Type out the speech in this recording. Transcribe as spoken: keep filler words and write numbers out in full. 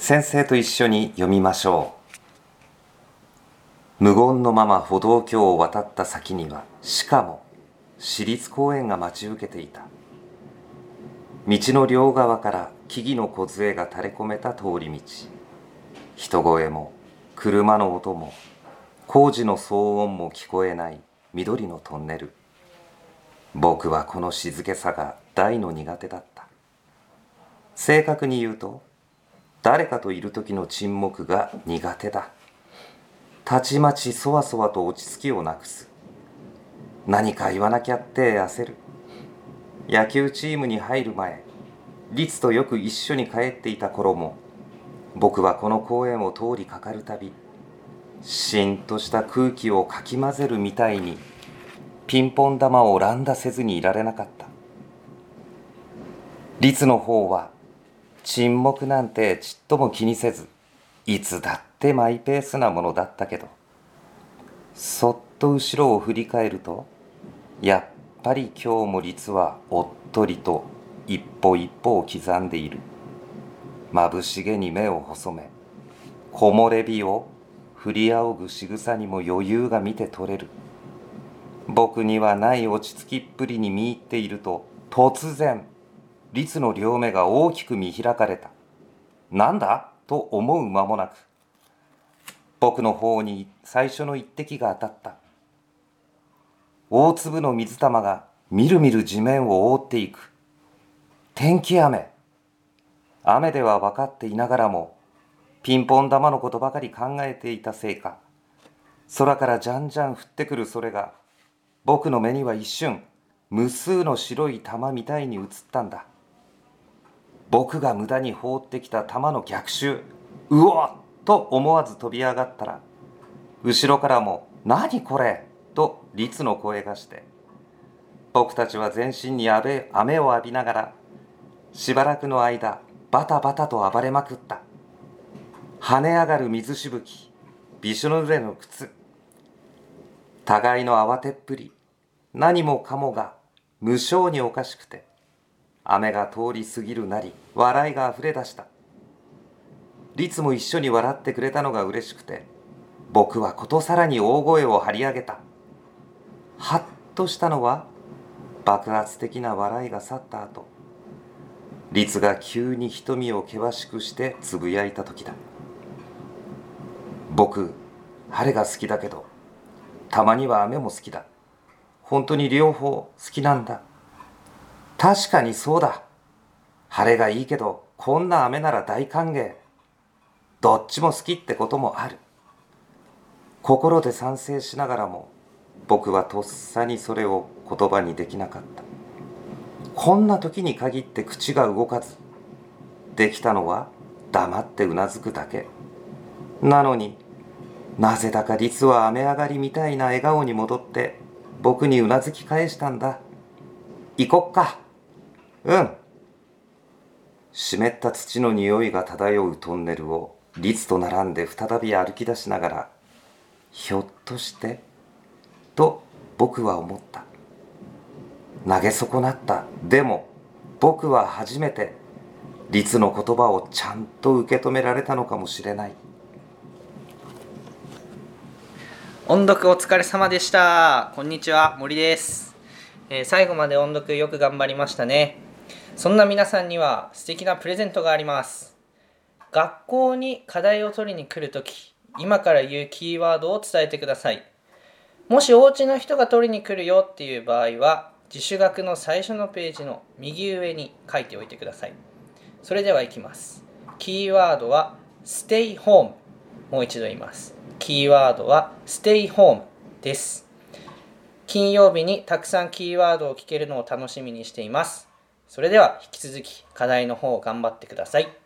先生と一緒に読みましょう。無言のまま歩道橋を渡った先には、しかも市立公園が待ち受けていた。道の両側から木々の梢が垂れ込めた通り道。人声も車の音も工事の騒音も聞こえない緑のトンネル。僕はこの静けさが大の苦手だった。正確に言うと、誰かといる時の沈黙が苦手だ。たちまちそわそわと落ち着きをなくす。何か言わなきゃって焦る。野球チームに入る前、律とよく一緒に帰っていた頃も、僕はこの公園を通りかかるたび、しんとした空気をかき混ぜるみたいに、ピンポン玉を乱打せずにいられなかった。律の方は、沈黙なんてちっとも気にせず、いつだってマイペースなものだったけど、そっと後ろを振り返ると、やっぱり今日も律はおっとりと一歩一歩を刻んでいる。まぶしげに目を細め、木漏れ日を振り仰ぐ仕草にも余裕が見て取れる。僕にはない落ち着きっぷりに見入っていると、突然、律の両目が大きく見開かれた。なんだと思う間もなく、僕の方に最初の一滴が当たった。大粒の水玉がみるみる地面を覆っていく。天気雨。雨では分かっていながらも、ピンポン玉のことばかり考えていたせいか、空からじゃんじゃん降ってくるそれが、僕の目には一瞬、無数の白い玉みたいに映ったんだ。僕が無駄に放ってきた玉の逆襲、うおっと思わず飛び上がったら、後ろからも、何これと律の声がして、僕たちは全身に雨を浴びながら、しばらくの間、バタバタと暴れまくった。跳ね上がる水しぶき、びしょ濡れの靴。互いの慌てっぷり、何もかもが無性におかしくて、雨が通り過ぎるなり、笑いがあふれ出した。律も一緒に笑ってくれたのが嬉しくて、僕はことさらに大声を張り上げた。はっとしたのは、爆発的な笑いが去った後、律が急に瞳を険しくしてつぶやいた時だ。僕、晴れが好きだけど、たまには雨も好きだ。本当に両方好きなんだ。確かにそうだ。晴れがいいけど、こんな雨なら大歓迎。どっちも好きってこともある。心で賛成しながらも、僕はとっさにそれを言葉にできなかった。こんな時に限って口が動かず、できたのは黙ってうなずくだけ。なのに、なぜだか律は雨上がりみたいな笑顔に戻って、僕にうなずき返したんだ。行こっか。うん。湿った土の匂いが漂うトンネルを律と並んで再び歩き出しながら、ひょっとしてと僕は思った。投げ損なった。でも僕は初めて律の言葉をちゃんと受け止められたのかもしれない。 音読お疲れ様でした。こんにちは、森です。えー、最後まで音読よく頑張りましたね。そんな皆さんには素敵なプレゼントがあります。学校に課題を取りに来るとき、今から言うキーワードを伝えてください。もしお家の人が取りに来るよっていう場合は、自主学の最初のページの右上に書いておいてください。それではいきます。キーワードは Stay Home。 もう一度言います。キーワードは Stay Home です。金曜日にたくさんキーワードを聞けるのを楽しみにしています。それでは引き続き課題の方を頑張ってください。